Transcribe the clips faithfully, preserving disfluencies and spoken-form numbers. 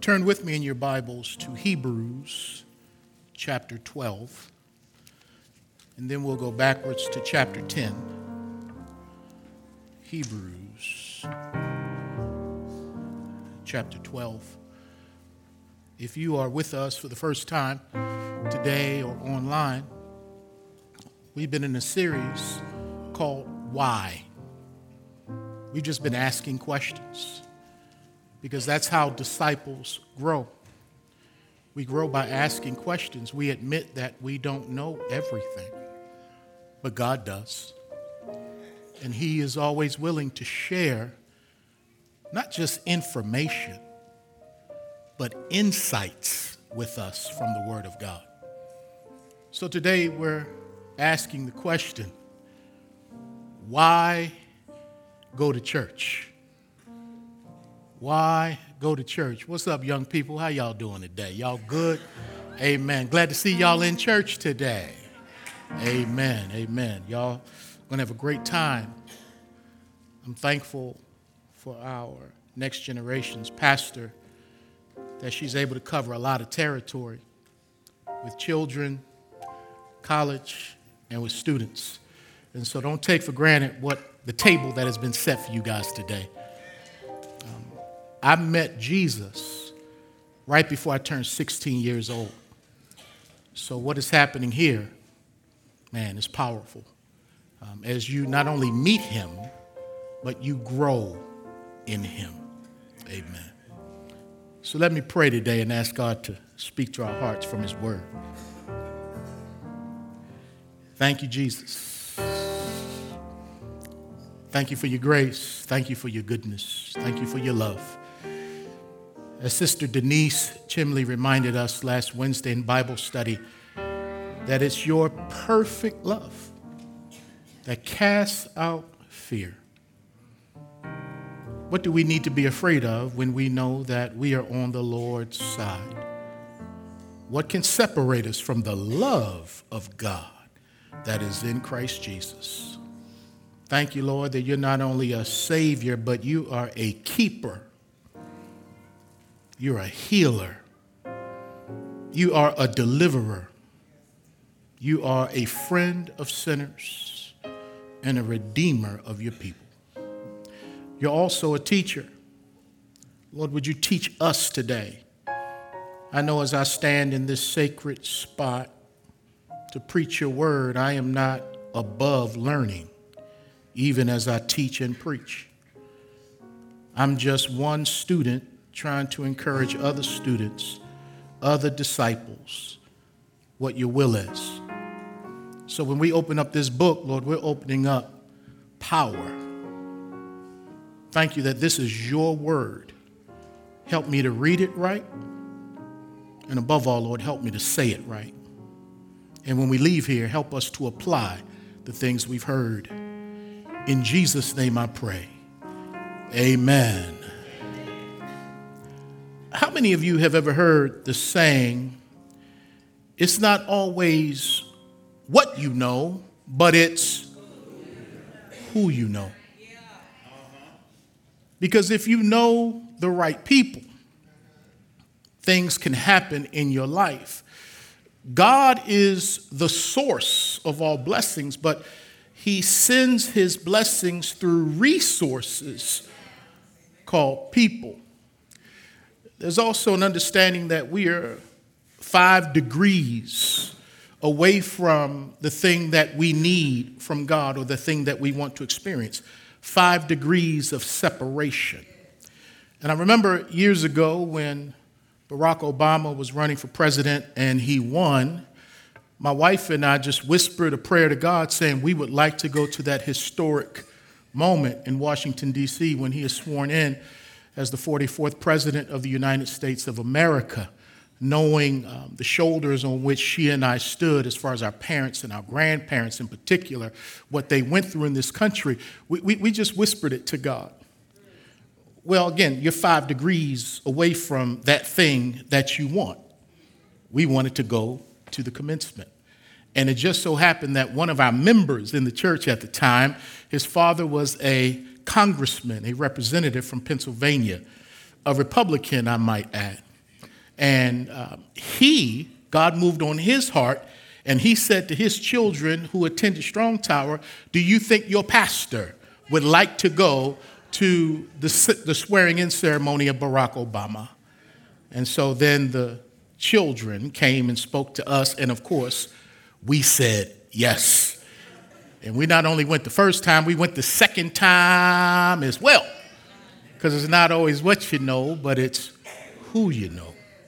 Turn with me in your Bibles to Hebrews chapter twelve, and then we'll go backwards to chapter ten. Hebrews chapter twelve. If you are with us for the first time today or online, we've been in a series called Why? We've just been asking questions, because that's how disciples grow. We grow by asking questions. We admit that we don't know everything, but God does. And He is always willing to share not just information, but insights with us from the Word of God. So today we're asking the question, why go to church? Why go to church? What's up, young people? How y'all doing today? Y'all good? Amen. Glad to see y'all in church today. Amen. Amen. Y'all gonna have a great time. I'm thankful for our next generation's pastor, that she's able to cover a lot of territory with children, college, and with students. And so don't take for granted what the table that has been set for you guys today. Um, I met Jesus right before I turned sixteen years old. So what is happening here, man, is powerful. Um, as you not only meet Him, but you grow in Him. Amen. So let me pray today and ask God to speak to our hearts from His Word. Thank you, Jesus. Thank you for your grace. Thank you for your goodness. Thank you for your love. As Sister Denise Chimley reminded us last Wednesday in Bible study, that it's your perfect love that casts out fear. What do we need to be afraid of when we know that we are on the Lord's side? What can separate us from the love of God that is in Christ Jesus? Thank you, Lord, that you're not only a Savior, but you are a keeper. You're a healer. You are a deliverer. You are a friend of sinners and a redeemer of your people. You're also a teacher. Lord, would you teach us today? I know as I stand in this sacred spot to preach your word, I am not above learning, even as I teach and preach. I'm just one student trying to encourage other students, other disciples, what your will is. So when we open up this book, Lord, we're opening up power. Thank you that this is your word. Help me to read it right. And above all, Lord, help me to say it right. And when we leave here, help us to apply the things we've heard. In Jesus' name I pray. Amen. How many of you have ever heard the saying, it's not always what you know, but it's who you know? Because if you know the right people, things can happen in your life. God is the source of all blessings, but He sends His blessings through resources called people. There's also an understanding that we are five degrees away from the thing that we need from God or the thing that we want to experience. Five degrees of separation. And I remember years ago when Barack Obama was running for president and he won, my wife and I just whispered a prayer to God saying we would like to go to that historic moment in Washington, D C when he is sworn in as the forty-fourth president of the United States of America, knowing um, the shoulders on which she and I stood as far as our parents and our grandparents in particular, what they went through in this country. We, we, we just whispered it to God. Well, again, you're five degrees away from that thing that you want. We wanted to go to the commencement. And it just so happened that one of our members in the church at the time, his father was a congressman, a representative from Pennsylvania, a Republican, I might add. And um, he, God moved on his heart, and he said to his children who attended Strong Tower, do you think your pastor would like to go to the, the swearing-in ceremony of Barack Obama? And so then the children came and spoke to us, and of course, we said yes. And we not only went the first time, we went the second time as well. Because it's not always what you know, but it's who you know.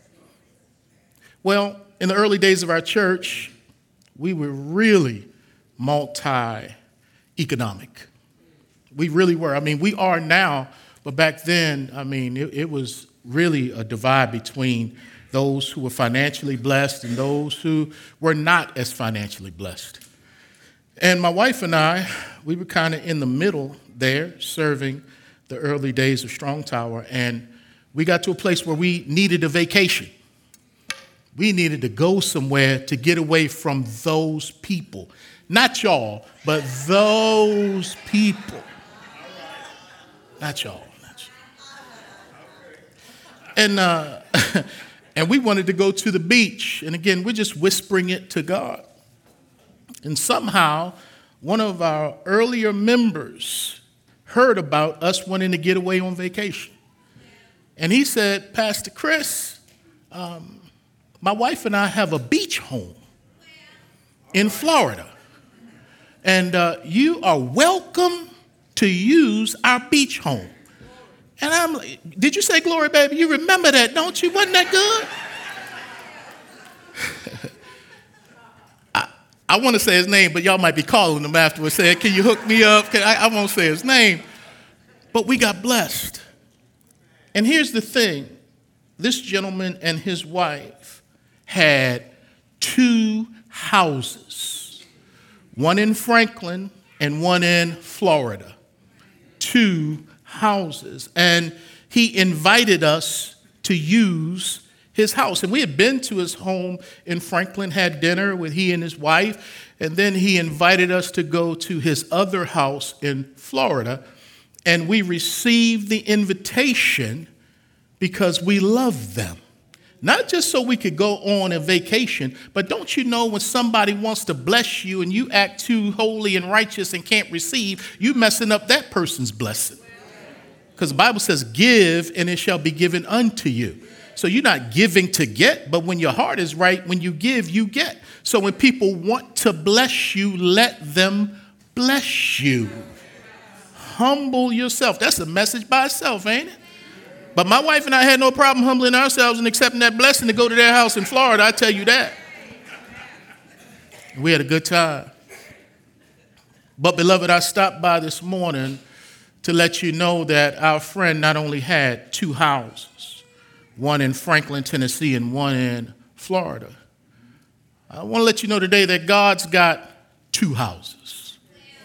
Well, in the early days of our church, we were really multi-economic. We really were. I mean, we are now, but back then, I mean, it, it was really a divide between those who were financially blessed and those who were not as financially blessed. And my wife and I, we were kind of in the middle there, serving the early days of Strong Tower, and we got to a place where we needed a vacation. We needed to go somewhere to get away from those people. Not y'all, but those people. Not y'all. Not y'all. And, uh, and we wanted to go to the beach. And again, we're just whispering it to God. And somehow, one of our earlier members heard about us wanting to get away on vacation. And he said, Pastor Chris, um, my wife and I have a beach home in Florida. And uh, you are welcome to use our beach home. And I'm like, did you say glory, baby? You remember that, don't you? Wasn't that good? I, I want to say his name, but y'all might be calling him afterwards saying, can you hook me up? Can I, I won't say his name. But we got blessed. And here's the thing. This gentleman and his wife had two houses, one in Franklin and one in Florida. Two houses. And he invited us to use his house. And we had been to his home in Franklin, had dinner with he and his wife, and then he invited us to go to his other house in Florida. And we received the invitation because we love them. Not just so we could go on a vacation, but don't you know when somebody wants to bless you and you act too holy and righteous and can't receive, you messing up that person's blessing. Because the Bible says, give and it shall be given unto you. So you're not giving to get, but when your heart is right, when you give, you get. So when people want to bless you, let them bless you. Humble yourself. That's a message by itself, ain't it? But my wife and I had no problem humbling ourselves and accepting that blessing to go to their house in Florida, I tell you that. We had a good time. But beloved, I stopped by this morning to let you know that our friend not only had two houses, one in Franklin, Tennessee, and one in Florida. I want to let you know today that God's got two houses.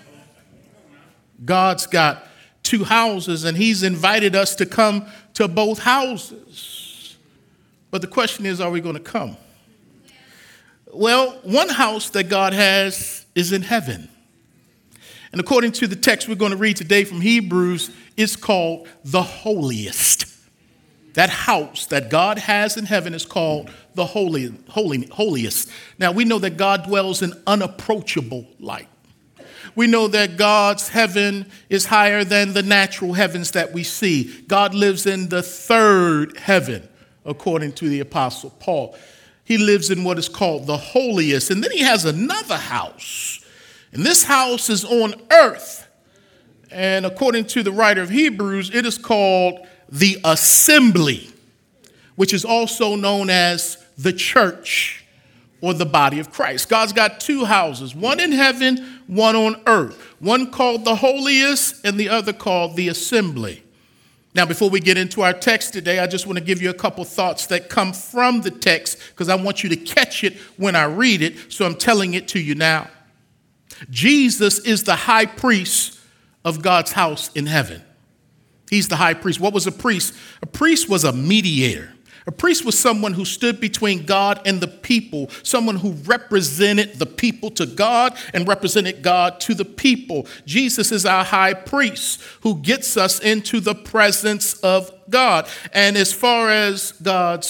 God's got two houses, and he's invited us to come to both houses. But the question is, are we going to come? Well, one house that God has is in heaven. And according to the text we're going to read today from Hebrews, it's called the holiest. That house that God has in heaven is called the holy, holy, holiest. Now, we know that God dwells in unapproachable light. We know that God's heaven is higher than the natural heavens that we see. God lives in the third heaven, according to the Apostle Paul. He lives in what is called the holiest. And then he has another house. And this house is on earth. And according to the writer of Hebrews, it is called the assembly, which is also known as the church or the body of Christ. God's got two houses, one in heaven, one on earth, one called the holiest and the other called the assembly. Now, before we get into our text today, I just want to give you a couple thoughts that come from the text because I want you to catch it when I read it, so I'm telling it to you now. Jesus is the high priest of God's house in heaven. He's the high priest. What was a priest? A priest was a mediator. A priest was someone who stood between God and the people, someone who represented the people to God and represented God to the people. Jesus is our high priest who gets us into the presence of God. And as far as God's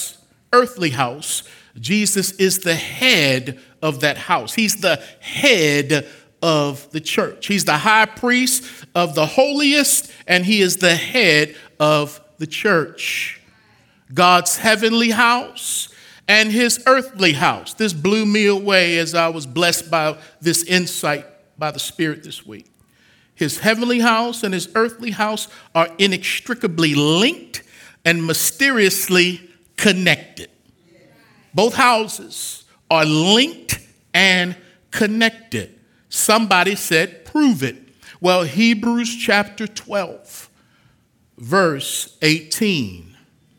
earthly house, Jesus is the head of that house. He's the head of the church. He's the high priest of the holiest, and he is the head of the church. God's heavenly house and his earthly house. This blew me away as I was blessed by this insight by the Spirit this week. His heavenly house and his earthly house are inextricably linked and mysteriously connected. Both houses are linked and connected. Somebody said, prove it. Well, Hebrews chapter twelve, verse eighteen.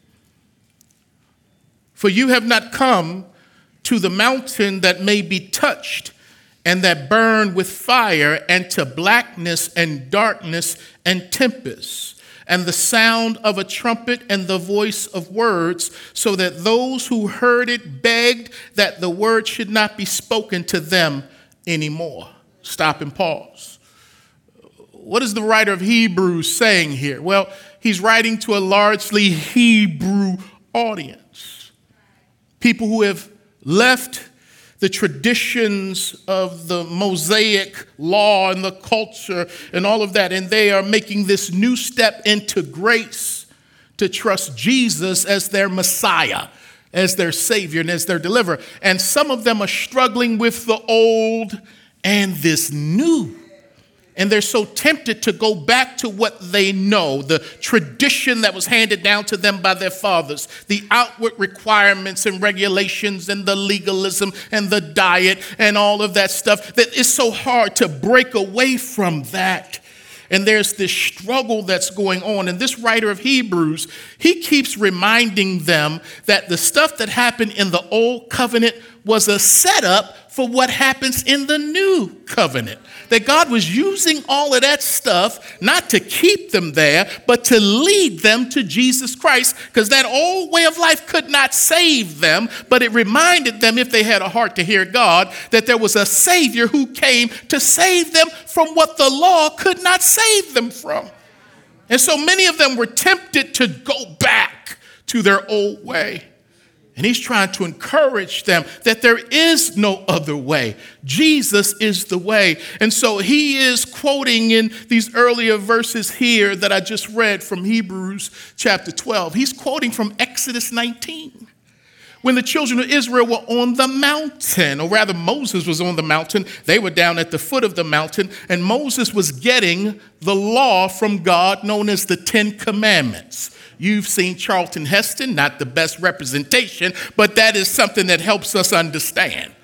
For you have not come to the mountain that may be touched and that burn with fire, and to blackness and darkness and tempest, and the sound of a trumpet and the voice of words, so that those who heard it begged that the word should not be spoken to them anymore. Stop and pause. What is the writer of Hebrews saying here? Well, he's writing to a largely Hebrew audience. People who have left the traditions of the Mosaic law and the culture and all of that, and they are making this new step into grace to trust Jesus as their Messiah, as their Savior, and as their deliverer. And some of them are struggling with the old and this new. And they're so tempted to go back to what they know, the tradition that was handed down to them by their fathers, the outward requirements and regulations and the legalism and the diet and all of that stuff, that it's so hard to break away from that. And there's this struggle that's going on. And this writer of Hebrews, he keeps reminding them that the stuff that happened in the old covenant was a setup for what happens in the new covenant. That God was using all of that stuff not to keep them there, but to lead them to Jesus Christ, because that old way of life could not save them, but it reminded them, if they had a heart to hear God, that there was a Savior who came to save them from what the law could not save them from. And so many of them were tempted to go back to their old way. And he's trying to encourage them that there is no other way. Jesus is the way. And so he is quoting in these earlier verses here that I just read from Hebrews chapter twelve. He's quoting from Exodus nineteen. When the children of Israel were on the mountain, or rather Moses was on the mountain, they were down at the foot of the mountain, and Moses was getting the law from God known as the Ten Commandments. You've seen Charlton Heston, not the best representation, but that is something that helps us understand.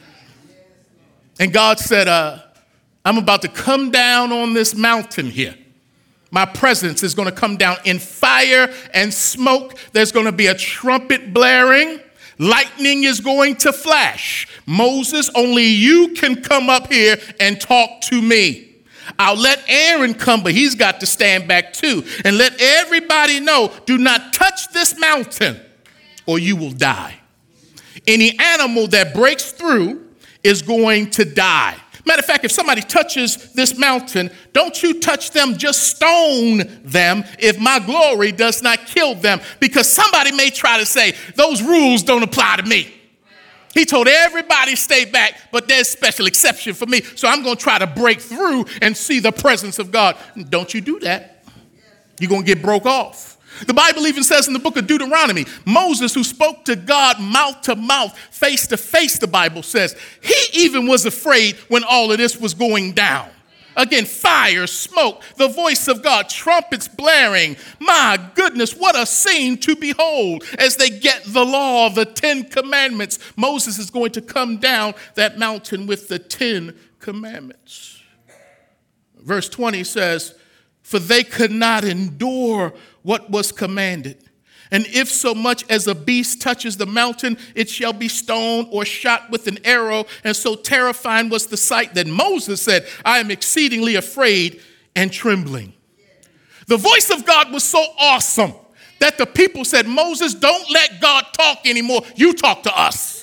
And God said, uh, I'm about to come down on this mountain here. My presence is going to come down in fire and smoke. There's going to be a trumpet blaring. Lightning is going to flash. Moses, only you can come up here and talk to me. I'll let Aaron come, but he's got to stand back too. And let everybody know, do not touch this mountain or you will die. Any animal that breaks through is going to die. Matter of fact, if somebody touches this mountain, don't you touch them, just stone them if my glory does not kill them. Because somebody may try to say, those rules don't apply to me. He told everybody stay back, but there's special exception for me. So I'm going to try to break through and see the presence of God. Don't you do that. You're going to get broke off. The Bible even says in the book of Deuteronomy, Moses, who spoke to God mouth to mouth, face to face, the Bible says, he even was afraid when all of this was going down. Again, fire, smoke, the voice of God, trumpets blaring. My goodness, what a scene to behold as they get the law, the Ten Commandments. Moses is going to come down that mountain with the Ten Commandments. Verse twenty says, for they could not endure what was commanded. And if so much as a beast touches the mountain, it shall be stoned or shot with an arrow. And so terrifying was the sight that Moses said, I am exceedingly afraid and trembling. The voice of God was so awesome that the people said, Moses, don't let God talk anymore. You talk to us.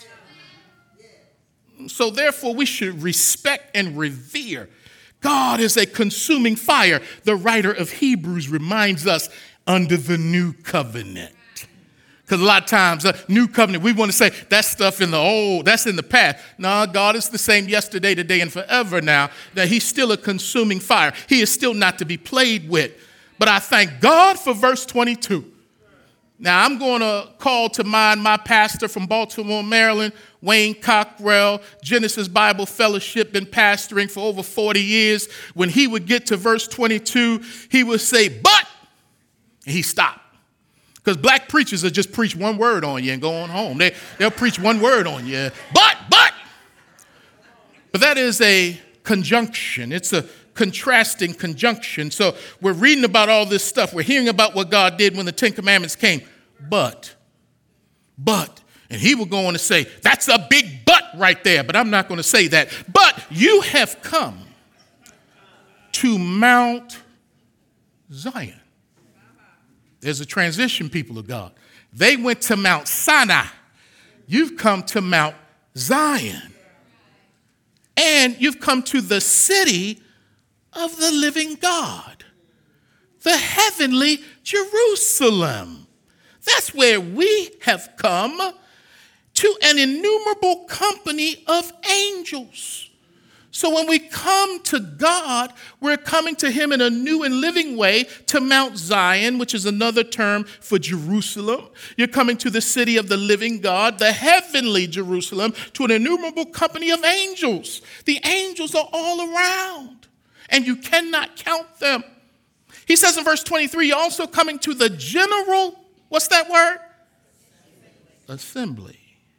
So therefore, we should respect and revere. God is a consuming fire. The writer of Hebrews reminds us under the new covenant. Because a lot of times, uh, new covenant, we want to say that stuff in the old, that's in the past. No, God is the same yesterday, today, and forever now, that he's still a consuming fire. He is still not to be played with. But I thank God for verse twenty-two. Now, I'm going to call to mind my pastor from Baltimore, Maryland, Wayne Cockrell, Genesis Bible Fellowship, been pastoring for over forty years. When he would get to verse twenty-two, he would say, but, and he stopped. Because black preachers will just preach one word on you and go on home. They, they'll preach one word on you. But, but. But that is a conjunction. It's a contrasting conjunction. So we're reading about all this stuff. We're hearing about what God did when the Ten Commandments came. But, but, and he will go on to say, that's a big but right there. But I'm not going to say that. But you have come to Mount Zion. There's a transition, people of God. They went to Mount Sinai. You've come to Mount Zion. And you've come to the city of the living God, the heavenly Jerusalem. That's where we have come, to an innumerable company of angels. So when we come to God, we're coming to him in a new and living way, to Mount Zion, which is another term for Jerusalem. You're coming to the city of the living God, the heavenly Jerusalem, to an innumerable company of angels. The angels are all around, and you cannot count them. He says in verse twenty-three, you're also coming to the general, what's that word? Assembly.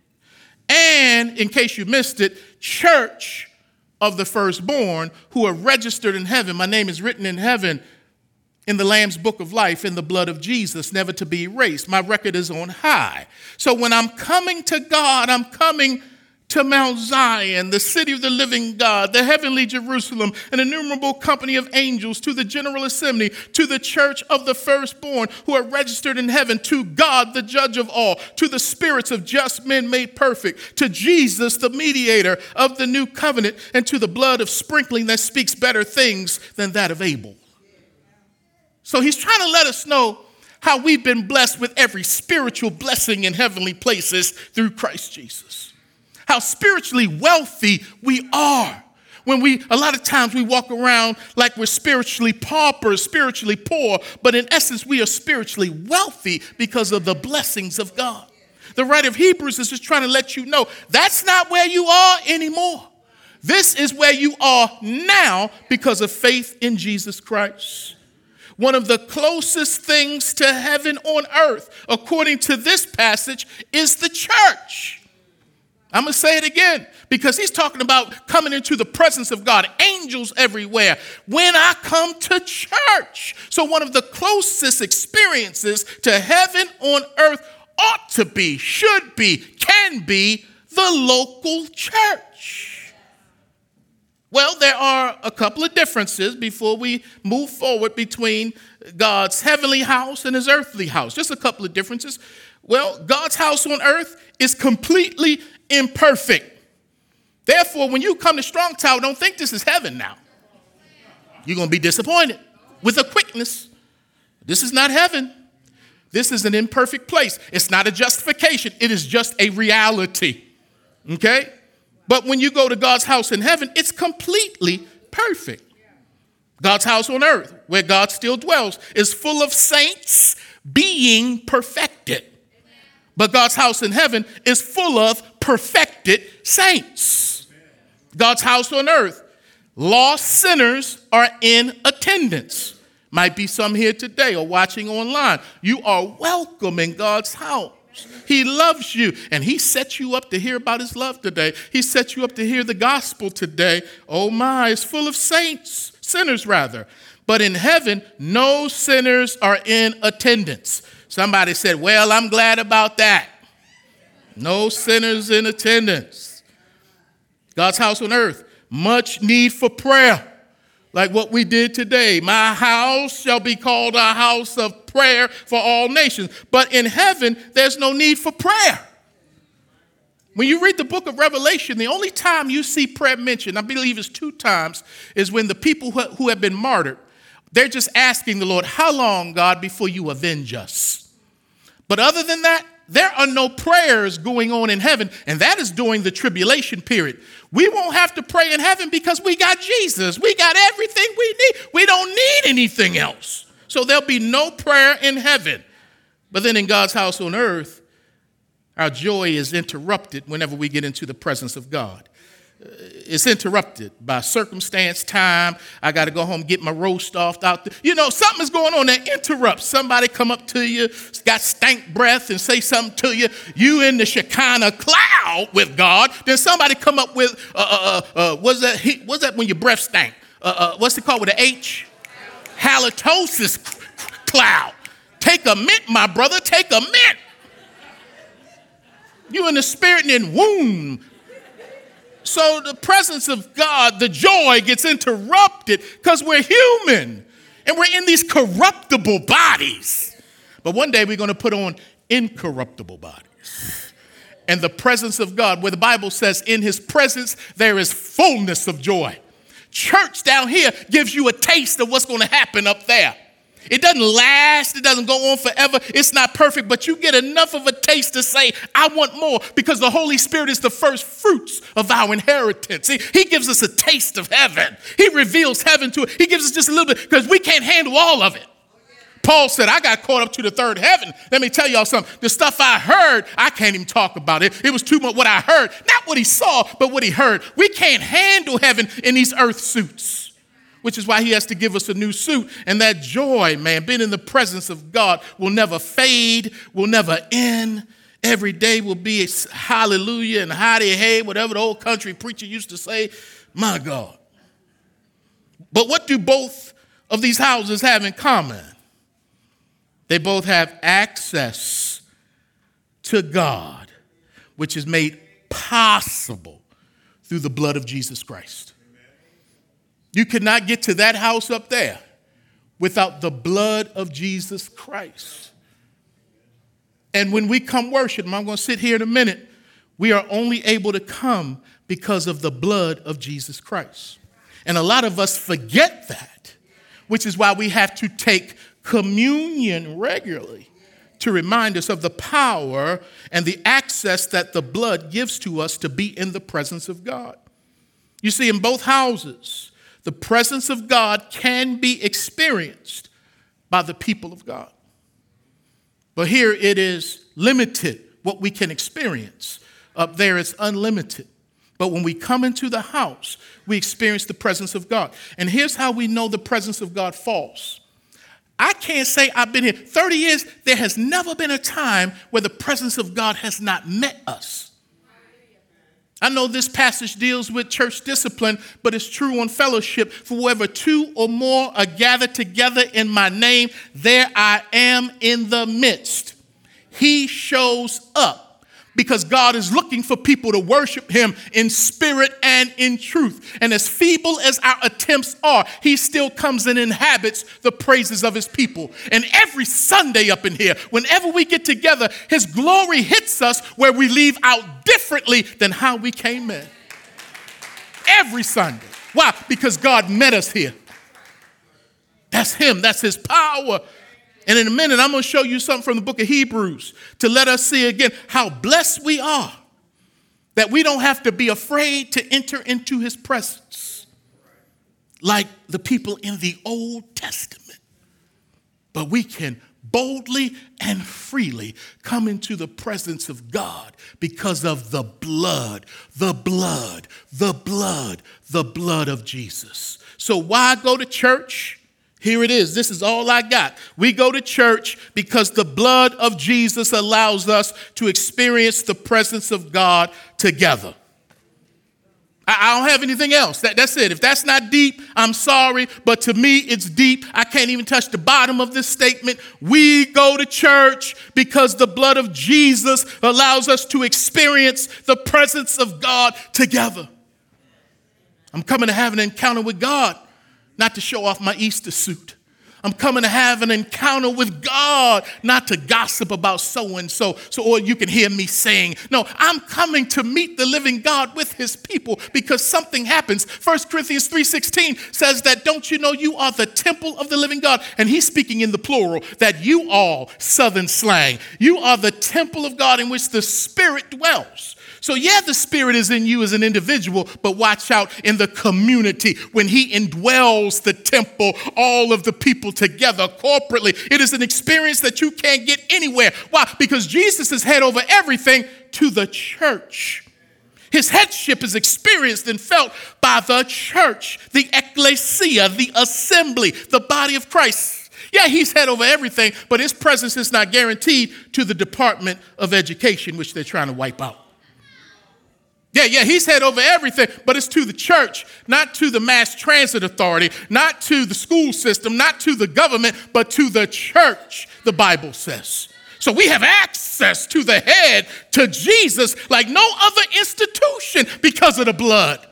And in case you missed it, church of the firstborn who are registered in heaven. My name is written in heaven in the Lamb's book of life, in the blood of Jesus, never to be erased. My record is on high. So when I'm coming to God, I'm coming to Mount Zion, the city of the living God, the heavenly Jerusalem, an innumerable company of angels, to the general assembly, to the church of the firstborn who are registered in heaven, to God, the judge of all, to the spirits of just men made perfect, to Jesus, the mediator of the new covenant, and to the blood of sprinkling that speaks better things than that of Abel. So he's trying to let us know how we've been blessed with every spiritual blessing in heavenly places through Christ Jesus. How spiritually wealthy we are. When we, a lot of times we walk around like we're spiritually paupers, spiritually poor, but in essence we are spiritually wealthy because of the blessings of God. The writer of Hebrews is just trying to let you know that's not where you are anymore. This is where you are now because of faith in Jesus Christ. One of the closest things to heaven on earth, according to this passage, is the church. I'm going to say it again because he's talking about coming into the presence of God, angels everywhere. When I come to church. So one of the closest experiences to heaven on earth ought to be, should be, can be the local church. Well, there are a couple of differences before we move forward between God's heavenly house and his earthly house. Just a couple of differences. Well, God's house on earth is completely imperfect. Therefore, when you come to Strong Tower, don't think this is heaven now. You're going to be disappointed with a quickness. This is not heaven. This is an imperfect place. It's not a justification. It is just a reality. Okay? But when you go to God's house in heaven, it's completely perfect. God's house on earth, where God still dwells, is full of saints being perfected. But God's house in heaven is full of perfected saints. God's house on earth, lost sinners are in attendance. Might be some here today or watching online. You are welcome in God's house. He loves you, and he set you up to hear about his love today. He set you up to hear the gospel today. Oh my, it's full of saints, sinners rather. But in heaven, no sinners are in attendance. Somebody said, well, I'm glad about that. No sinners in attendance. God's house on earth, much need for prayer. Like what we did today. My house shall be called a house of prayer for all nations. But in heaven, there's no need for prayer. When you read the book of Revelation, the only time you see prayer mentioned, I believe it's two times, is when the people who have been martyred, they're just asking the Lord, how long, God, before you avenge us? But other than that, there are no prayers going on in heaven, and that is during the tribulation period. We won't have to pray in heaven because we got Jesus. We got everything we need. We don't need anything else. So there'll be no prayer in heaven. But then in God's house on earth, our joy is interrupted whenever we get into the presence of God. It's interrupted by circumstance, time. I got to go home, get my roast off out there. You know, something is going on that interrupts. Somebody come up to you, got stank breath and say something to you. You in the Shekinah cloud with God. Then somebody come up with, uh, uh, uh, what's that, what's that when your breath stank? Uh, uh, what's it called with an H? Halitosis cloud. Take a mint, my brother, take a mint. You in the spirit and then womb. So the presence of God, the joy gets interrupted because we're human and we're in these corruptible bodies. But one day we're going to put on incorruptible bodies. And the presence of God, where the Bible says in his presence there is fullness of joy. Church down here gives you a taste of what's going to happen up there. It doesn't last. It doesn't go on forever. It's not perfect, but you get enough of a taste to say, I want more, because the Holy Spirit is the first fruits of our inheritance. He, he gives us a taste of heaven. He reveals heaven to it. He gives us just a little bit because we can't handle all of it. Paul said, I got caught up to the third heaven. Let me tell y'all something. The stuff I heard, I can't even talk about it. It was too much what I heard. Not what he saw, but what he heard. We can't handle heaven in these earth suits. Which is why he has to give us a new suit. And that joy, man, being in the presence of God will never fade, will never end. Every day will be a hallelujah and howdy hey, whatever the old country preacher used to say. My God. But what do both of these houses have in common? They both have access to God, which is made possible through the blood of Jesus Christ. You cannot get to that house up there without the blood of Jesus Christ. And when we come worship, and I'm going to sit here in a minute, we are only able to come because of the blood of Jesus Christ. And a lot of us forget that, which is why we have to take communion regularly to remind us of the power and the access that the blood gives to us to be in the presence of God. You see, in both houses, the presence of God can be experienced by the people of God. But here it is limited, what we can experience. Up there it's unlimited. But when we come into the house, we experience the presence of God. And here's how we know the presence of God falls. I can't say I've been here thirty years. There has never been a time where the presence of God has not met us. I know this passage deals with church discipline, but it's true on fellowship. For wherever two or more are gathered together in my name, there I am in the midst. He shows up because God is looking for people to worship him in spirit and in truth. And as feeble as our attempts are, he still comes and inhabits the praises of his people. And every Sunday up in here, whenever we get together, his glory hits us where we leave out differently than how we came in. Every Sunday. Why? Because God met us here. That's him. That's his power. And in a minute, I'm going to show you something from the book of Hebrews to let us see again how blessed we are that we don't have to be afraid to enter into his presence like the people in the Old Testament. But we can boldly and freely come into the presence of God because of the blood, the blood, the blood, the blood of Jesus. So why go to church? Here it is. This is all I got. We go to church because the blood of Jesus allows us to experience the presence of God together. I, I don't have anything else. That, that's it. If that's not deep, I'm sorry. But to me, it's deep. I can't even touch the bottom of this statement. We go to church because the blood of Jesus allows us to experience the presence of God together. I'm coming to have an encounter with God. Not to show off my Easter suit. I'm coming to have an encounter with God, not to gossip about so-and-so, so, or you can hear me saying, no, I'm coming to meet the living God with his people because something happens. First Corinthians three sixteen says that, don't you know you are the temple of the living God? And he's speaking in the plural, that you all, Southern slang, you are the temple of God in which the Spirit dwells. So yeah, the Spirit is in you as an individual, but watch out in the community when he indwells the temple, all of the people together corporately. It is an experience that you can't get anywhere. Why? Because Jesus is head over everything to the church. His headship is experienced and felt by the church, the ecclesia, the assembly, the body of Christ. Yeah, he's head over everything, but his presence is not guaranteed to the Department of Education, which they're trying to wipe out. Yeah, yeah, he's head over everything, but it's to the church, not to the mass transit authority, not to the school system, not to the government, but to the church, the Bible says. So we have access to the head, to Jesus, like no other institution because of the blood.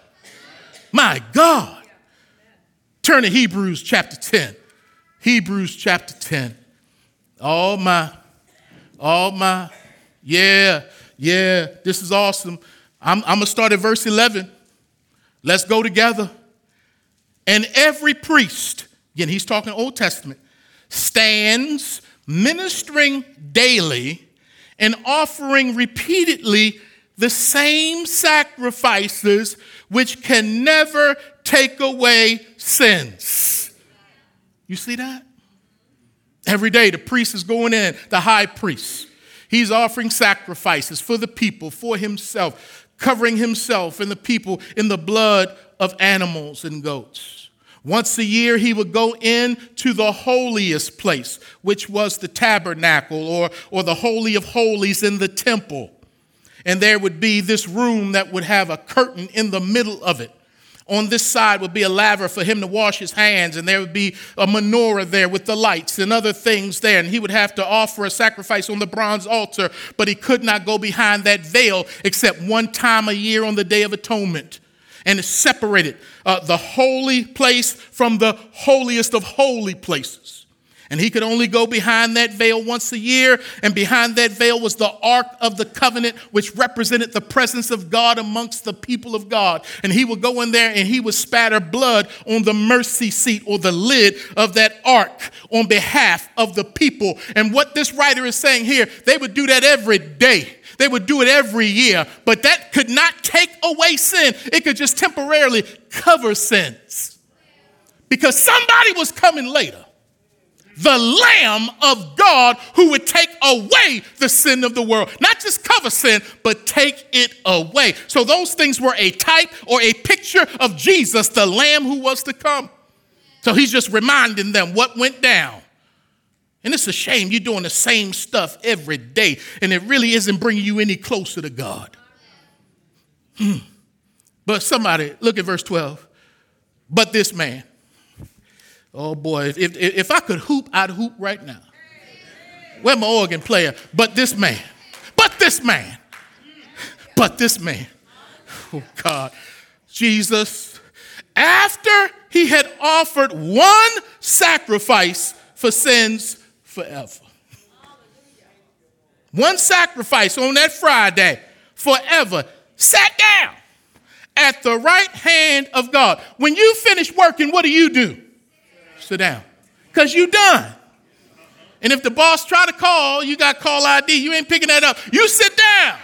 My God. Turn to Hebrews chapter ten. Hebrews chapter ten. Oh, my. Oh, my. Yeah, yeah, this is awesome. I'm, I'm going to start at verse eleven. Let's go together. And every priest, again, he's talking Old Testament, stands ministering daily and offering repeatedly the same sacrifices which can never take away sins. You see that? Every day the priest is going in, the high priest. He's offering sacrifices for the people, for himself, covering himself and the people in the blood of animals and goats. Once a year, he would go in to the holiest place, which was the tabernacle or, or the holy of holies in the temple. And there would be this room that would have a curtain in the middle of it. On this side would be a laver for him to wash his hands, and there would be a menorah there with the lights and other things there. And he would have to offer a sacrifice on the bronze altar, but he could not go behind that veil except one time a year on the Day of Atonement. And it separated uh, the holy place from the holiest of holy places. And he could only go behind that veil once a year. And behind that veil was the Ark of the Covenant, which represented the presence of God amongst the people of God. And he would go in there and he would spatter blood on the mercy seat or the lid of that ark on behalf of the people. And what this writer is saying here, they would do that every day. They would do it every year, but that could not take away sin. It could just temporarily cover sins because somebody was coming later. The Lamb of God who would take away the sin of the world. Not just cover sin, but take it away. So those things were a type or a picture of Jesus, the Lamb who was to come. So he's just reminding them what went down. And it's a shame you're doing the same stuff every day, and it really isn't bringing you any closer to God. Hmm. But somebody, look at verse twelve. But this man, oh boy, if, if, if I could hoop, I'd hoop right now. Where's my organ player? But this man, but this man, but this man, oh God, Jesus, after he had offered one sacrifice for sins forever. One sacrifice on that Friday forever. Sat down at the right hand of God. When you finish working, what do you do? Sit down. Because you done. And if the boss try to call, you got call I D. You ain't picking that up. You sit down.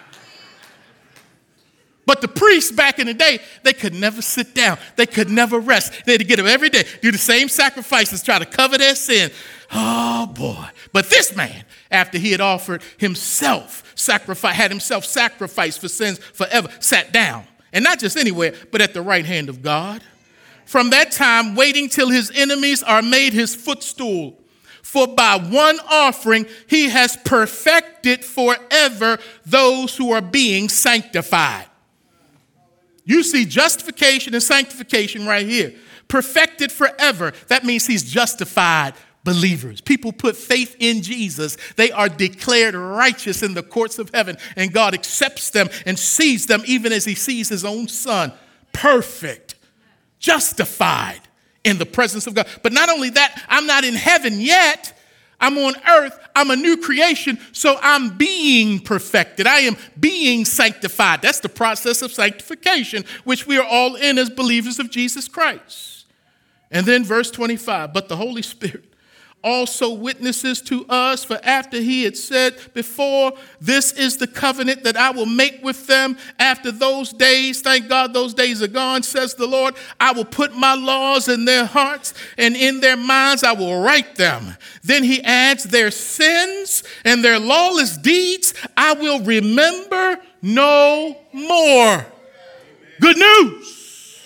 But the priests back in the day, they could never sit down. They could never rest. They had to get up every day, do the same sacrifices, try to cover their sin. Oh, boy. But this man, after he had offered himself, sacrifice, had himself sacrificed for sins forever, sat down. And not just anywhere, but at the right hand of God. From that time, waiting till his enemies are made his footstool. For by one offering, he has perfected forever those who are being sanctified. You see justification and sanctification right here. Perfected forever. That means he's justified believers. People put faith in Jesus. They are declared righteous in the courts of heaven. And God accepts them and sees them even as he sees his own son. Perfect. Justified in the presence of God. But not only that, I'm not in heaven yet. I'm on earth. I'm a new creation. So I'm being perfected. I am being sanctified. That's the process of sanctification, which we are all in as believers of Jesus Christ. And then verse twenty-five, but the Holy Spirit also witnesses to us, for after he had said before, this is the covenant that I will make with them after those days. Thank God those days are gone, says the Lord. I will put my laws in their hearts, and in their minds I will write them. Then he adds, their sins and their lawless deeds I will remember no more. Good news.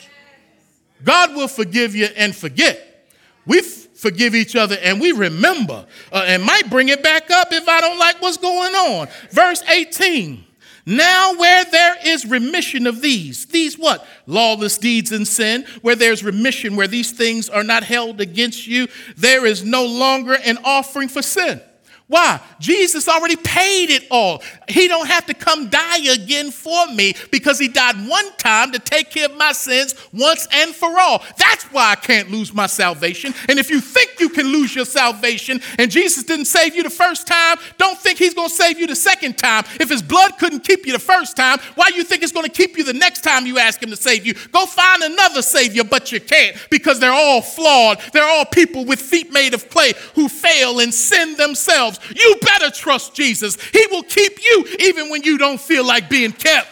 God will forgive you and forget. We forgive each other and we remember uh, and might bring it back up if I don't like what's going on. Verse eighteen. Now where there is remission of these, these what? Lawless deeds and sin, where there's remission, where these things are not held against you, there is no longer an offering for sin. Why? Jesus already paid it all. He don't have to come die again for me because he died one time to take care of my sins once and for all. That's why I can't lose my salvation. And if you think you can lose your salvation and Jesus didn't save you the first time, don't think he's going to save you the second time. If his blood couldn't keep you the first time, why do you think it's going to keep you the next time you ask him to save you? Go find another savior, but you can't because they're all flawed. They're all people with feet made of clay who fail and sin themselves. You better trust Jesus. He will keep you even when you don't feel like being kept.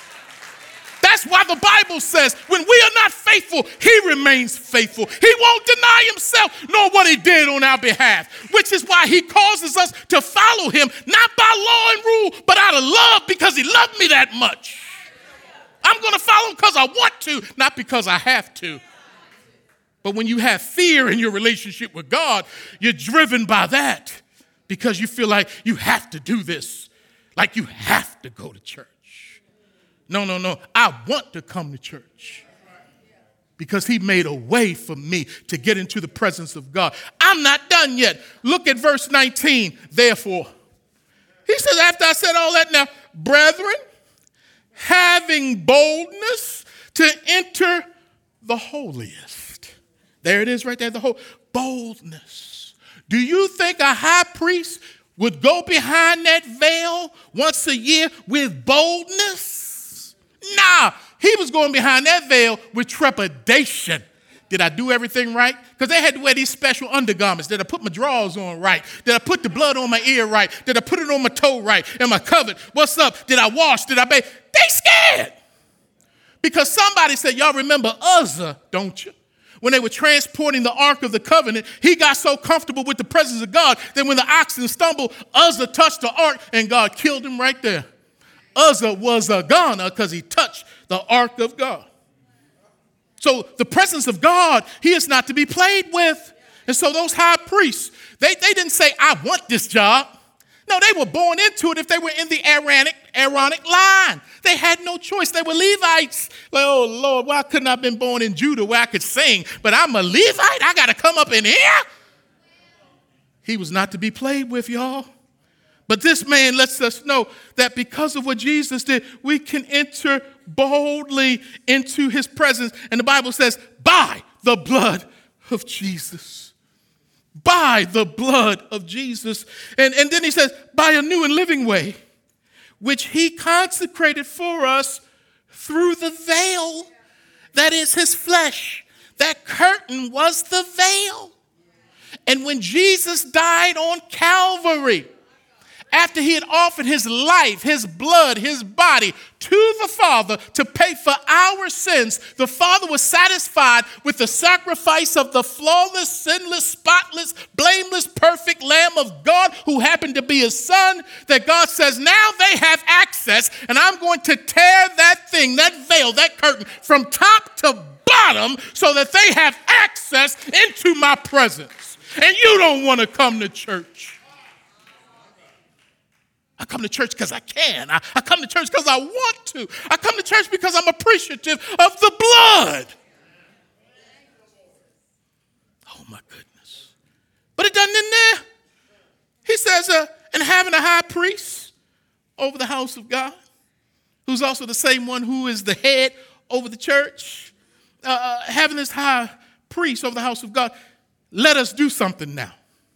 That's why the Bible says when we are not faithful, he remains faithful. He won't deny himself nor what he did on our behalf, which is why he causes us to follow him, not by law and rule, but out of love because he loved me that much. I'm going to follow him because I want to, not because I have to. But when you have fear in your relationship with God, you're driven by that. Because you feel like you have to do this, like you have to go to church. No, no, no. I want to come to church because he made a way for me to get into the presence of God. I'm not done yet. Look at verse nineteen. Therefore, he says, after I said all that, now, brethren, having boldness to enter the holiest. There it is right there, the whole boldness. Do you think a high priest would go behind that veil once a year with boldness? Nah, he was going behind that veil with trepidation. Did I do everything right? Because they had to wear these special undergarments. Did I put my drawers on right? Did I put the blood on my ear right? Did I put it on my toe right? Am I covered? What's up? Did I wash? Did I bathe? They scared. Because somebody said, y'all remember Uzzah, don't you? When they were transporting the Ark of the Covenant, he got so comfortable with the presence of God that when the oxen stumbled, Uzzah touched the Ark and God killed him right there. Uzzah was a goner because he touched the Ark of God. So the presence of God, he is not to be played with. And so those high priests, they, they didn't say, I want this job. No, they were born into it if they were in the Aaronic, Aaronic line. They had no choice. They were Levites. Like, oh, Lord, why couldn't I have been born in Judah where I could sing? But I'm a Levite. I got to come up in here. He was not to be played with, y'all. But this man lets us know that because of what Jesus did, we can enter boldly into his presence. And the Bible says, by the blood of Jesus. By the blood of Jesus. And, and then he says, by a new and living way, which he consecrated for us through the veil that is his flesh. That curtain was the veil. And when Jesus died on Calvary, after he had offered his life, his blood, his body to the Father to pay for our sins, the Father was satisfied with the sacrifice of the flawless, sinless, spotless, blameless, perfect Lamb of God who happened to be his son, that God says, now they have access, and I'm going to tear that thing, that veil, that curtain from top to bottom so that they have access into my presence. And you don't want to come to church. I come to church because I can. I, I come to church because I want to. I come to church because I'm appreciative of the blood. Oh, my goodness. But it doesn't end there. He says, uh, and having a high priest over the house of God, who's also the same one who is the head over the church, uh, having this high priest over the house of God, let us do something now.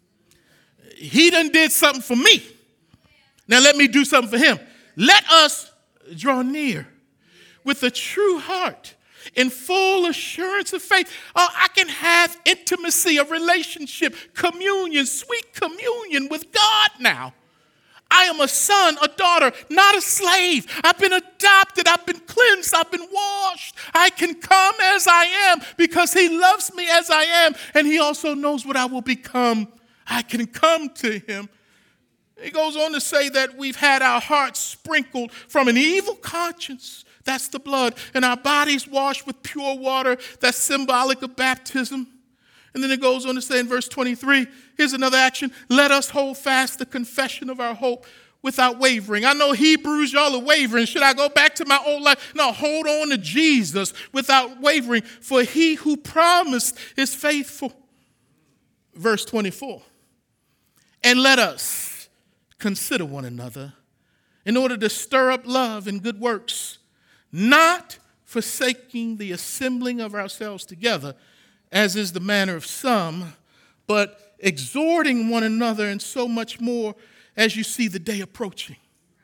He done did something for me. Now let me do something for him. Let us draw near with a true heart in full assurance of faith. Oh, I can have intimacy, a relationship, communion, sweet communion with God now. I am a son, a daughter, not a slave. I've been adopted. I've been cleansed. I've been washed. I can come as I am because he loves me as I am. And he also knows what I will become. I can come to him. He goes on to say that we've had our hearts sprinkled from an evil conscience. That's the blood. And our bodies washed with pure water. That's symbolic of baptism. And then it goes on to say in verse twenty-three, here's another action. Let us hold fast the confession of our hope without wavering. I know Hebrews, y'all are wavering. Should I go back to my old life? No, hold on to Jesus without wavering. For he who promised is faithful. Verse twenty-four. And let us consider one another in order to stir up love and good works, not forsaking the assembling of ourselves together, as is the manner of some, but exhorting one another, and so much more as you see the day approaching.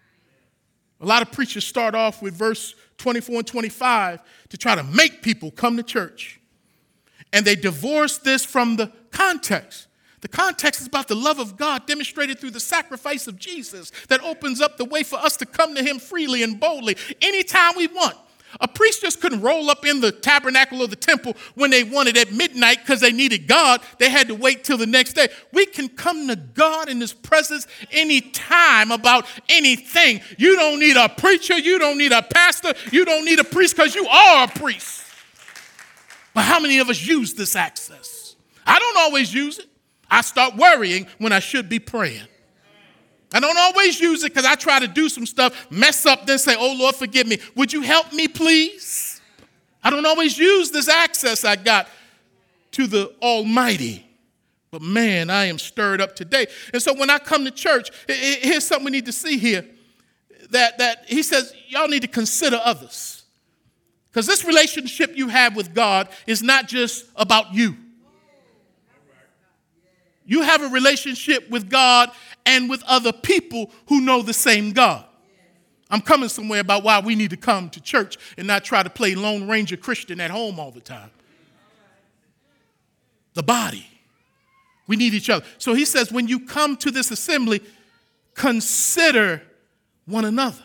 A lot of preachers start off with verse twenty-four and twenty-five to try to make people come to church. And they divorce this from the context. The context is about the love of God demonstrated through the sacrifice of Jesus that opens up the way for us to come to him freely and boldly anytime we want. A priest just couldn't roll up in the tabernacle or the temple when they wanted at midnight because they needed God. They had to wait till the next day. We can come to God in his presence anytime about anything. You don't need a preacher. You don't need a pastor. You don't need a priest because you are a priest. But how many of us use this access? I don't always use it. I start worrying when I should be praying. I don't always use it because I try to do some stuff, mess up, then say, oh, Lord, forgive me. Would you help me, please? I don't always use this access I got to the Almighty. But, man, I am stirred up today. And so when I come to church, here's something we need to see here. That, that he says, y'all need to consider others. Because this relationship you have with God is not just about you. You have a relationship with God and with other people who know the same God. I'm coming somewhere about why we need to come to church and not try to play Lone Ranger Christian at home all the time. The body. We need each other. So he says, when you come to this assembly, consider one another.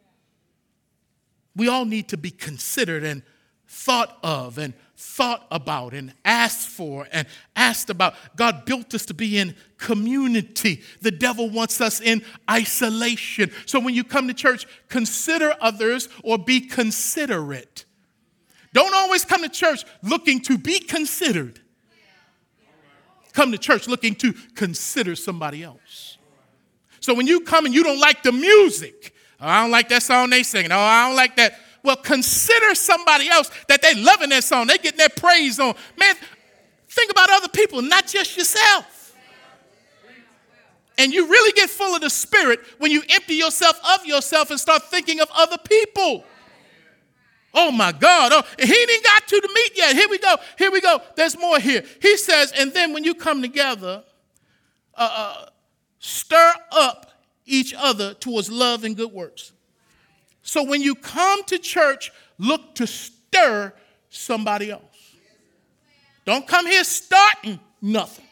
We all need to be considered and thought of and thought about and asked for and asked about. God built us to be in community. The devil wants us in isolation. So when you come to church, consider others or be considerate. Don't always come to church looking to be considered. Come to church looking to consider somebody else. So when you come and you don't like the music, oh, I don't like that song they singing. Oh, I don't like that. Well, consider somebody else that they loving that song. They getting their praise on. Man, think about other people, not just yourself. And you really get full of the Spirit when you empty yourself of yourself and start thinking of other people. Oh, my God. Oh, he didn't got to the meat yet. Here we go. Here we go. There's more here. He says, and then when you come together, uh, uh, stir up each other towards love and good works. So when you come to church, look to stir somebody else. Don't come here starting nothing.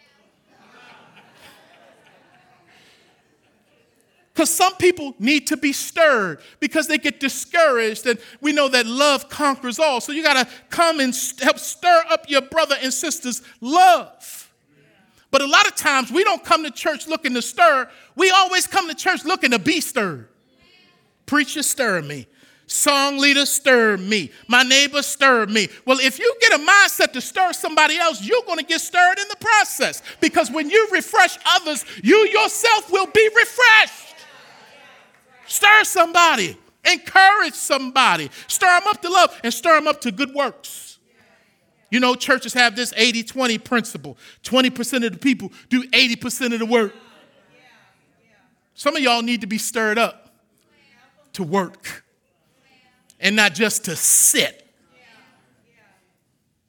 Because some people need to be stirred because they get discouraged, and we know that love conquers all. So you got to come and help stir up your brother and sister's love. But a lot of times we don't come to church looking to stir. We always come to church looking to be stirred. Preacher, stir me. Song leader, stir me. My neighbor, stir me. Well, if you get a mindset to stir somebody else, you're going to get stirred in the process. Because when you refresh others, you yourself will be refreshed. Stir somebody. Encourage somebody. Stir them up to love and stir them up to good works. You know, churches have this eighty twenty principle. twenty percent of the people do eighty percent of the work. Some of y'all need to be stirred up to work and not just to sit.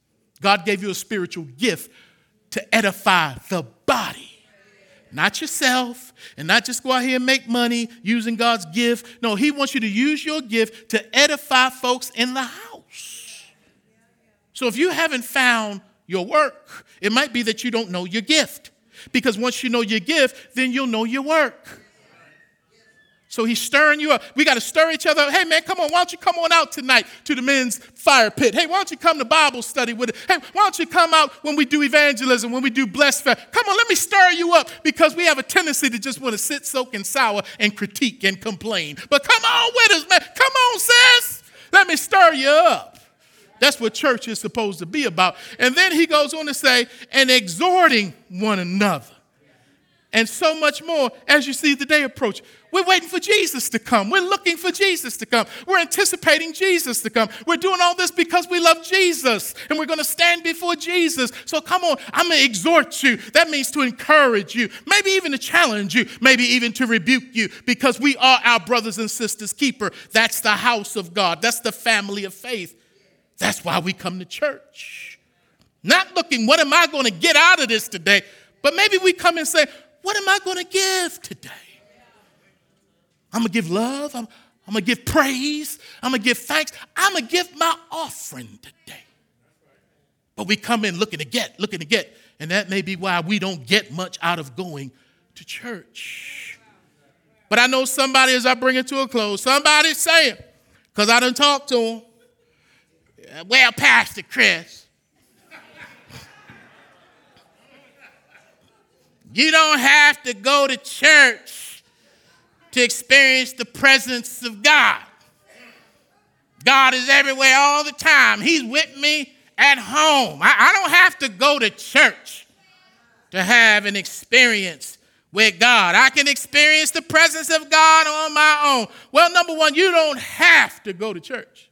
God gave you a spiritual gift to edify the body. Not yourself, and not just go out here and make money using God's gift. No, he wants you to use your gift to edify folks in the house. So if you haven't found your work, it might be that you don't know your gift. Because once you know your gift, then you'll know your work. So he's stirring you up. We got to stir each other up. Hey, man, come on. Why don't you come on out tonight to the men's fire pit? Hey, why don't you come to Bible study with it? Hey, why don't you come out when we do evangelism, when we do blessed fest? Come on, let me stir you up, because we have a tendency to just want to sit, soak, and sour and critique and complain. But come on with us, man. Come on, sis. Let me stir you up. That's what church is supposed to be about. And then he goes on to say, and exhorting one another. And so much more as you see the day approach. We're waiting for Jesus to come. We're looking for Jesus to come. We're anticipating Jesus to come. We're doing all this because we love Jesus, and we're going to stand before Jesus. So come on, I'm going to exhort you. That means to encourage you, maybe even to challenge you, maybe even to rebuke you, because we are our brothers and sisters' keeper. That's the house of God. That's the family of faith. That's why we come to church. Not looking, what am I going to get out of this today? But maybe we come and say, what am I going to give today? I'm going to give love. I'm, I'm going to give praise. I'm going to give thanks. I'm going to give my offering today. But we come in looking to get, looking to get. And that may be why we don't get much out of going to church. But I know somebody, as I bring it to a close, somebody's saying, because I done talked to him, well, Pastor Chris, you don't have to go to church to experience the presence of God. God is everywhere all the time. He's with me at home. I, I don't have to go to church to have an experience with God. I can experience the presence of God on my own. Well, number one, you don't have to go to church.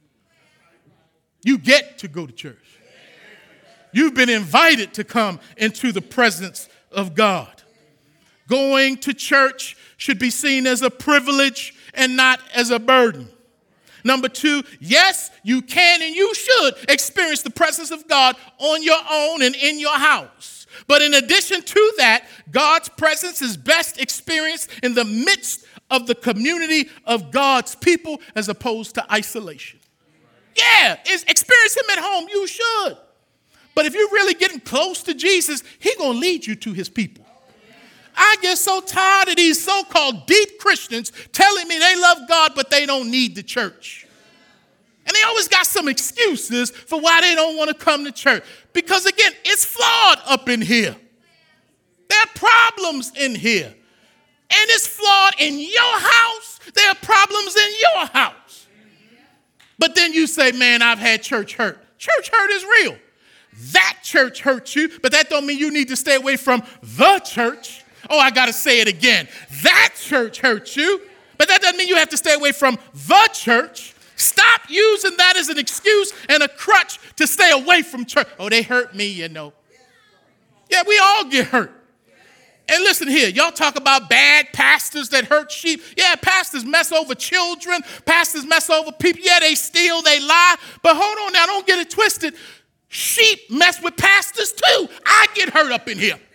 You get to go to church. You've been invited to come into the presence of God. Going to church should be seen as a privilege and not as a burden. Number two, yes, you can and you should experience the presence of God on your own and in your house. But in addition to that, God's presence is best experienced in the midst of the community of God's people as opposed to isolation. Yeah, experience him at home. You should. But if you're really getting close to Jesus, he's going to lead you to his people. I get so tired of these so-called deep Christians telling me they love God, but they don't need the church. And they always got some excuses for why they don't want to come to church. Because again, it's flawed up in here. There are problems in here. And it's flawed in your house. There are problems in your house. But then you say, man, I've had church hurt. Church hurt is real. That church hurt you, but that don't mean you need to stay away from the church. Oh, I got to say it again. That church hurt you, but that doesn't mean you have to stay away from the church. Stop using that as an excuse and a crutch to stay away from church. Oh, they hurt me, you know. Yeah, we all get hurt. And listen here, y'all talk about bad pastors that hurt sheep. Yeah, pastors mess over children. Pastors mess over people. Yeah, they steal, they lie. But hold on now, don't get it twisted. Sheep mess with pastors too. I get hurt up in here.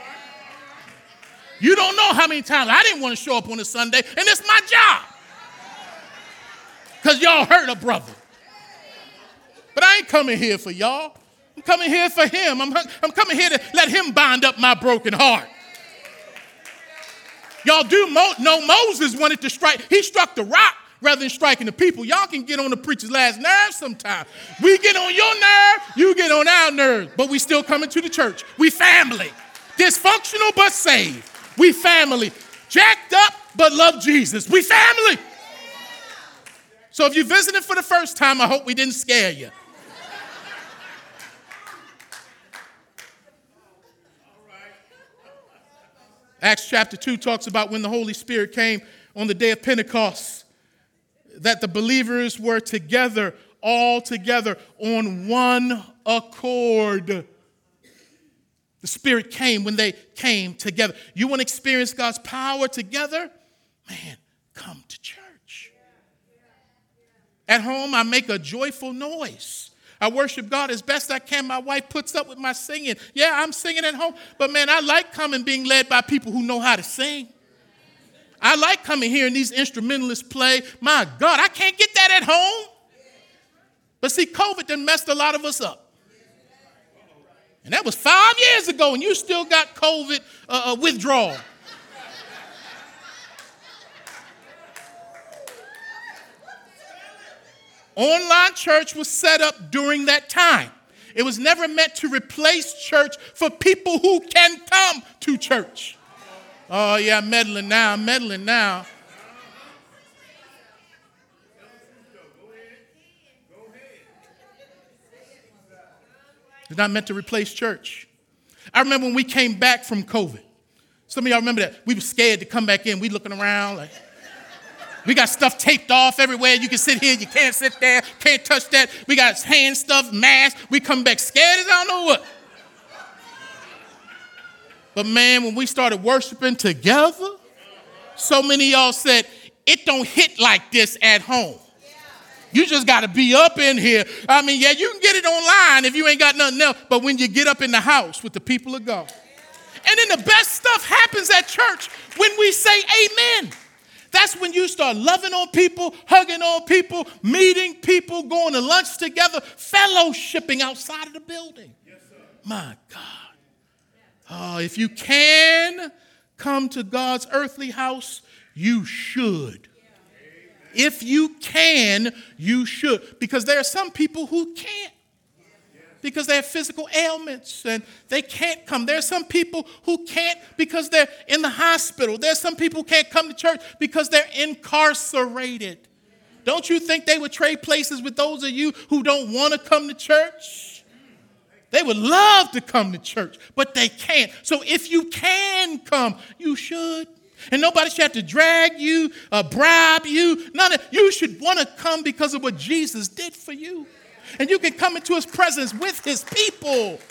You don't know how many times I didn't want to show up on a Sunday, and it's my job. Because y'all hurt a brother. But I ain't coming here for y'all. I'm coming here for him. I'm, I'm coming here to let him bind up my broken heart. Y'all do mo- know Moses wanted to strike. He struck the rock rather than striking the people. Y'all can get on the preacher's last nerve sometimes. We get on your nerve, you get on our nerve. But we still coming to the church. We family. Dysfunctional but saved. We family. Jacked up but love Jesus. We family. So if you're visiting for the first time, I hope we didn't scare you. Acts chapter two talks about when the Holy Spirit came on the day of Pentecost, that the believers were together, all together on one accord. The Spirit came when they came together. You want to experience God's power together? Man, come to church. At home, I make a joyful noise. I worship God as best I can. My wife puts up with my singing. Yeah, I'm singing at home. But, man, I like coming being led by people who know how to sing. I like coming hearing these instrumentalists play. My God, I can't get that at home. But see, COVID done messed a lot of us up. And that was five years ago, and you still got COVID uh, uh, withdrawal. Online church was set up during that time. It was never meant to replace church for people who can come to church. Oh, yeah, I'm meddling now, I'm meddling now. It's not meant to replace church. I remember when we came back from COVID. Some of y'all remember that. We were scared to come back in. We looking around like, we got stuff taped off everywhere. You can sit here, you can't sit there, can't touch that. We got hand stuff, masks. We come back scared as I don't know what. But man, when we started worshiping together, so many of y'all said, it don't hit like this at home. You just got to be up in here. I mean, yeah, you can get it online if you ain't got nothing else. But when you get up in the house with the people of God. And then the best stuff happens at church when we say amen. That's when you start loving on people, hugging on people, meeting people, going to lunch together, fellowshipping outside of the building. Yes, sir. My God. Oh, if you can come to God's earthly house, you should. If you can, you should. Because there are some people who can't. Because they have physical ailments and they can't come. There are some people who can't because they're in the hospital. There are some people who can't come to church because they're incarcerated. Don't you think they would trade places with those of you who don't want to come to church? They would love to come to church, but they can't. So if you can come, you should. And nobody should have to drag you, uh, bribe you. None of you should want to come because of what Jesus did for you. And you can come into his presence with his people.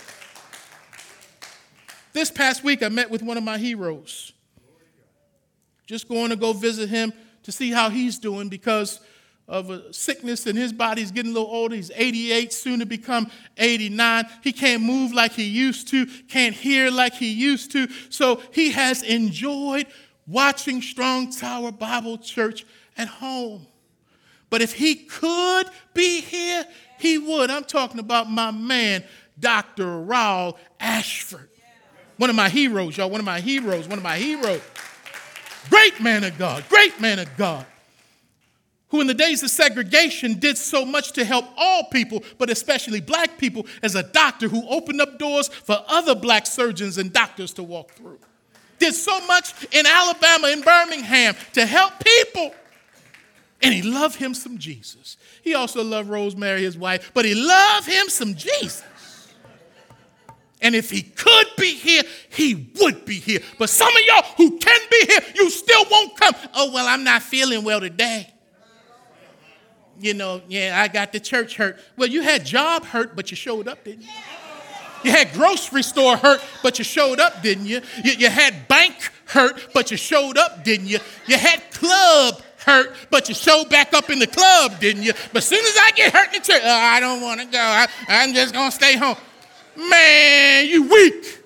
This past week, I met with one of my heroes. Just going to go visit him to see how he's doing because of a sickness in his body. He's getting a little older. He's eighty-eight, soon to become eighty-nine. He can't move like he used to, can't hear like he used to. So he has enjoyed watching Strong Tower Bible Church at home. But if he could be here, he would. I'm talking about my man, Doctor Raul Ashford. One of my heroes, y'all. One of my heroes. One of my heroes. Great man of God. Great man of God. Who in the days of segregation did so much to help all people, but especially black people, as a doctor who opened up doors for other black surgeons and doctors to walk through. Did so much in Alabama, in Birmingham, to help people. And he loved him some Jesus. He also loved Rosemary, his wife, but he loved him some Jesus. And if he could be here, he would be here. But some of y'all who can be here, you still won't come. Oh, well, I'm not feeling well today. You know, yeah, I got the church hurt. Well, you had job hurt, but you showed up, didn't you? You had grocery store hurt, but you showed up, didn't you? You, you had bank hurt, but you showed up, didn't you? You had club hurt, but you showed back up in the club, didn't you? But as soon as I get hurt in the church, oh, I don't want to go. I, I'm just going to stay home. Man, you weak.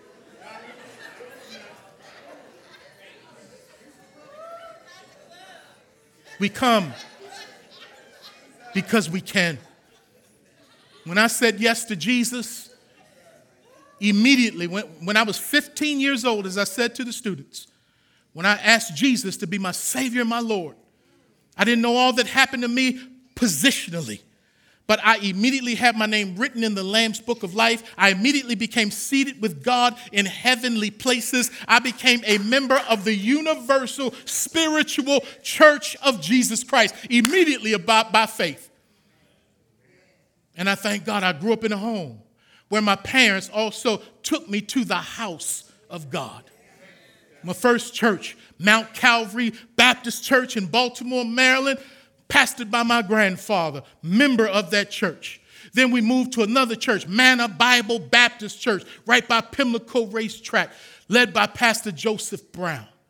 We come because we can. When I said yes to Jesus, immediately, when, when I was fifteen years old, as I said to the students, when I asked Jesus to be my Savior and my Lord, I didn't know all that happened to me positionally, but I immediately had my name written in the Lamb's Book of Life. I immediately became seated with God in heavenly places. I became a member of the universal spiritual church of Jesus Christ, immediately about by faith. And I thank God I grew up in a home where my parents also took me to the house of God. My first church, Mount Calvary Baptist Church in Baltimore, Maryland, pastored by my grandfather, member of that church. Then we moved to another church, Manna Bible Baptist Church, right by Pimlico Racetrack, led by Pastor Joseph Brown.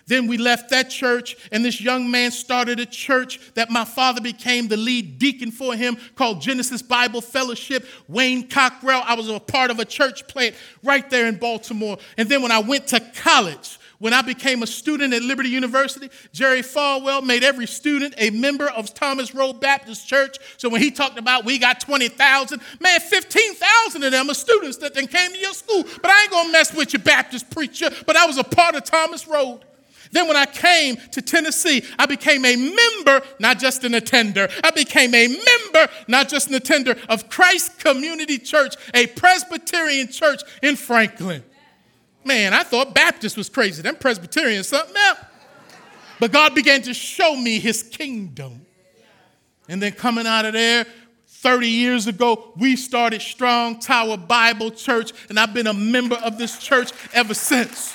Then we left that church, and this young man started a church that my father became the lead deacon for him, called Genesis Bible Fellowship. Wayne Cockrell, I was a part of a church plant right there in Baltimore. And then when I went to college, when I became a student at Liberty University, Jerry Falwell made every student a member of Thomas Road Baptist Church. So when he talked about we got twenty thousand, man, fifteen thousand of them are students that then came to your school. But I ain't going to mess with your Baptist preacher, but I was a part of Thomas Road. Then when I came to Tennessee, I became a member, not just an attender. I became a member, not just an attender, of Christ Community Church, a Presbyterian church in Franklin. Man, I thought Baptist was crazy. Them Presbyterians, something else. But God began to show me his kingdom. And then coming out of there, thirty years ago, we started Strong Tower Bible Church, and I've been a member of this church ever since.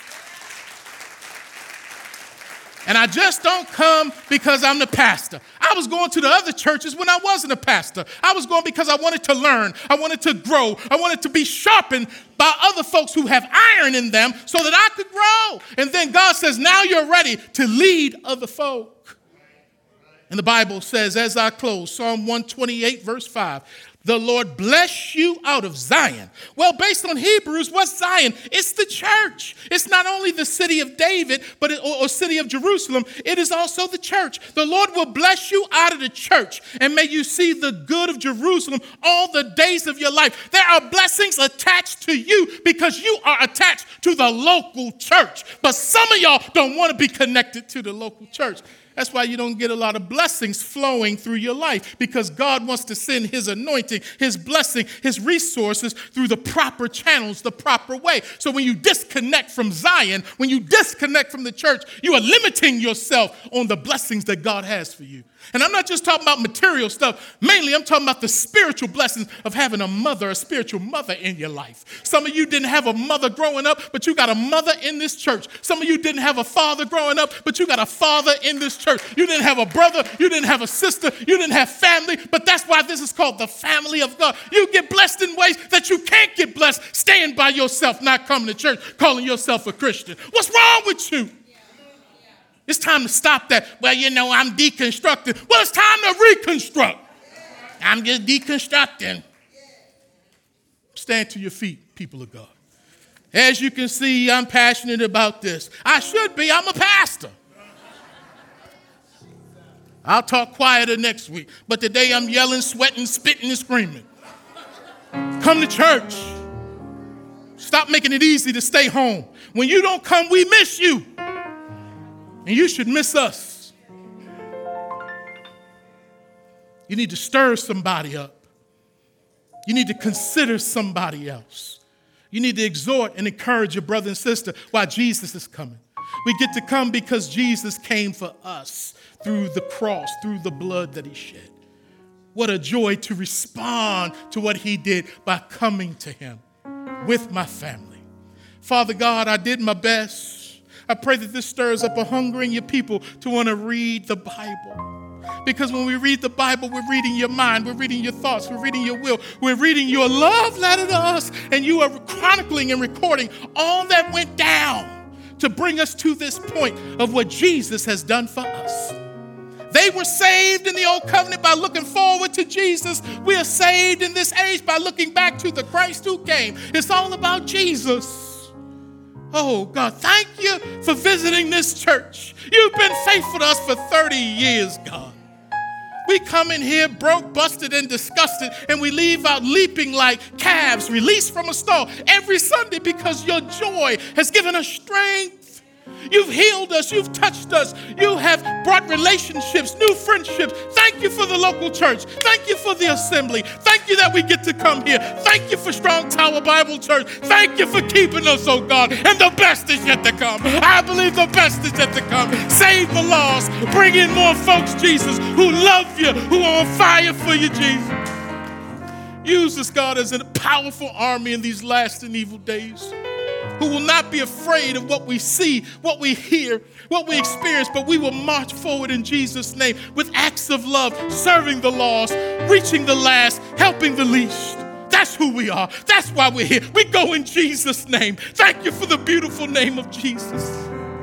And I just don't come because I'm the pastor. I was going to the other churches when I wasn't a pastor. I was going because I wanted to learn. I wanted to grow. I wanted to be sharpened by other folks who have iron in them so that I could grow. And then God says, now you're ready to lead other folk. And the Bible says, as I close, Psalm one twenty-eight, verse five, the Lord bless you out of Zion. Well, based on Hebrews, what's Zion? It's the church. It's not only the city of David, but it, or, or city of Jerusalem. It is also the church. The Lord will bless you out of the church, and may you see the good of Jerusalem all the days of your life. There are blessings attached to you because you are attached to the local church. But some of y'all don't want to be connected to the local church. That's why you don't get a lot of blessings flowing through your life, because God wants to send his anointing, his blessing, his resources through the proper channels, the proper way. So when you disconnect from Zion, when you disconnect from the church, you are limiting yourself on the blessings that God has for you. And I'm not just talking about material stuff. Mainly, I'm talking about the spiritual blessings of having a mother, a spiritual mother in your life. Some of you didn't have a mother growing up, but you got a mother in this church. Some of you didn't have a father growing up, but you got a father in this church. You didn't have a brother. You didn't have a sister. You didn't have family. But that's why this is called the family of God. You get blessed in ways that you can't get blessed staying by yourself, not coming to church, calling yourself a Christian. What's wrong with you? It's time to stop that. Well, you know, I'm deconstructing. Well, it's time to reconstruct. I'm just deconstructing. Stand to your feet, people of God. As you can see, I'm passionate about this. I should be. I'm a pastor. I'll talk quieter next week. But today I'm yelling, sweating, spitting, and screaming. Come to church. Stop making it easy to stay home. When you don't come, we miss you. And you should miss us. You need to stir somebody up. You need to consider somebody else. You need to exhort and encourage your brother and sister while Jesus is coming. We get to come because Jesus came for us through the cross, through the blood that he shed. What a joy to respond to what he did by coming to him with my family. Father God, I did my best. I pray that this stirs up a hunger in your people to want to read the Bible. Because when we read the Bible, we're reading your mind, we're reading your thoughts, we're reading your will, we're reading your love letter to us, and you are chronicling and recording all that went down to bring us to this point of what Jesus has done for us. They were saved in the old covenant by looking forward to Jesus. We are saved in this age by looking back to the Christ who came. It's all about Jesus. Oh, God, thank you for visiting this church. You've been faithful to us for thirty years, God. We come in here broke, busted, and disgusted, and we leave out leaping like calves released from a stall every Sunday because your joy has given us strength. You've healed us. You've touched us. You have brought relationships, new friendships. Thank you for the local church. Thank you for the assembly. Thank you that we get to come here. Thank you for Strong Tower Bible Church. Thank you for keeping us, oh God. And the best is yet to come. I believe the best is yet to come. Save the lost. Bring in more folks, Jesus, who love you, who are on fire for you, Jesus. Use us, God, as a powerful army in these last and evil days, who will not be afraid of what we see, what we hear, what we experience, but we will march forward in Jesus' name with acts of love, serving the lost, reaching the last, helping the least. That's who we are. That's why we're here. We go in Jesus' name. Thank you for the beautiful name of Jesus.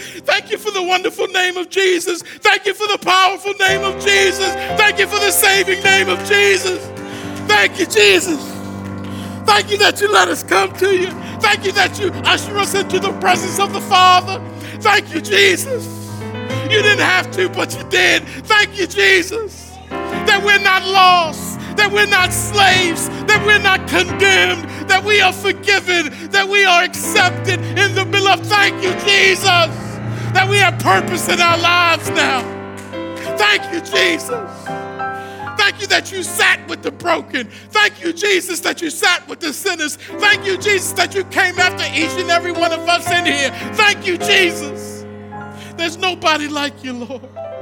Thank you for the wonderful name of Jesus. Thank you for the powerful name of Jesus. Thank you for the saving name of Jesus. Thank you, Jesus. Thank you that you let us come to you. Thank you that you usher us into the presence of the Father. Thank you, Jesus. You didn't have to, but you did. Thank you, Jesus, that we're not lost, that we're not slaves, that we're not condemned, that we are forgiven, that we are accepted in the beloved. Thank you, Jesus, that we have purpose in our lives now. Thank you, Jesus. Thank you that you sat with the broken. Thank you, Jesus, that you sat with the sinners. Thank you, Jesus, that you came after each and every one of us in here. Thank you, Jesus. There's nobody like you, Lord.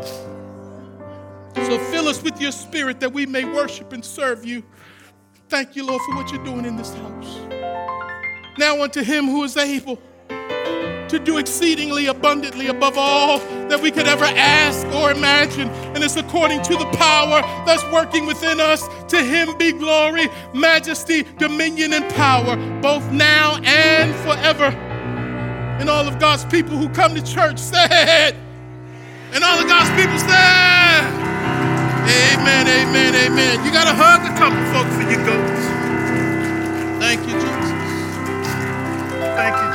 So fill us with your spirit that we may worship and serve you. Thank you, Lord, for what you're doing in this house. Now unto him who is able to do exceedingly abundantly above all that we could ever ask or imagine. And it's according to the power that's working within us. To him be glory, majesty, dominion, and power, both now and forever. And all of God's people who come to church said, and all of God's people said, amen, amen, amen. You got to hug a couple folks before you go. Thank you, Jesus. Thank you,